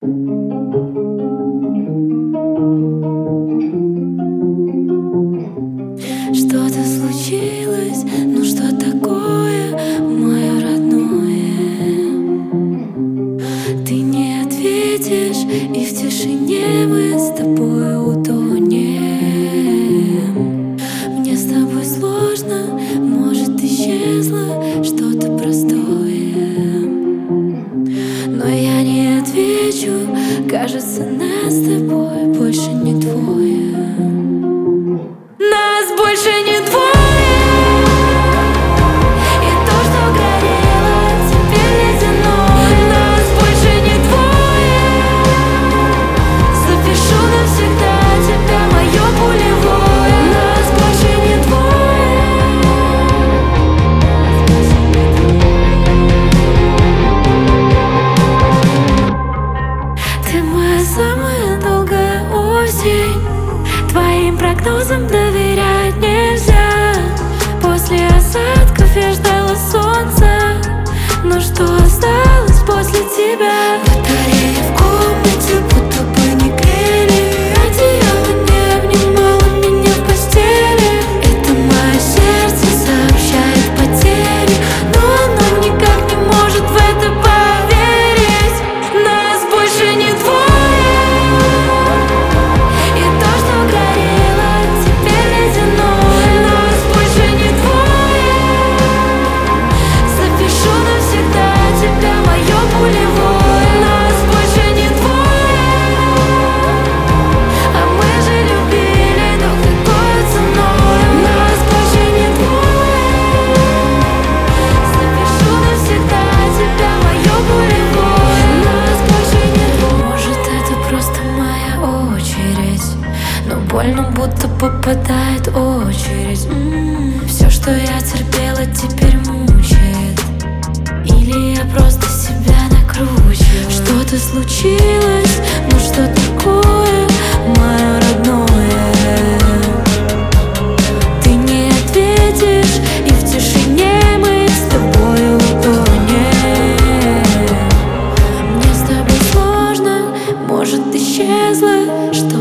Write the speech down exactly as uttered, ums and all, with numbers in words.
Что-то случилось, ну что такое, мое родное? Ты не ответишь, и в тишине мы с тобой утонем. Мне с тобой сложно, может, исчезло что-то простое, но я не отвечу, кажется, нас с тобой больше не двое. Нас больше не двое, и то, что горело, теперь ледяное. Нас больше не двое, запишу навсегда тебя, мое пулевое. Нас больше не двое. Ты моя самая долгая осень, твоим прогнозам доверять нельзя. После осадков я ждала солнца, но что осталось после тебя? Батареи в комнате будто бы не грели, одеяло не обнимало меня в постели. Это мое сердце сообщает потери, но оно никак не может в это поверить. Нас больше не двое, и то, что горело, теперь ледяное. Нас больше не двое, запишу навсегда тебя, мое пулевое. Нас больше не двое, а мы же любили, но какой ценой? Нас больше не двое, запишу навсегда тебя, мое пулевое. Нас больше не двое. Может, это просто моя очередь, но больно, будто попадает очередь. М-м, Все, что я терпела, теперь мучает. Или я просто себя накручиваю? Что-то случилось, ну что такое, мое родное? Ты не ответишь, и в тишине мы с тобой утонем. Мне с тобой сложно, может, исчезло что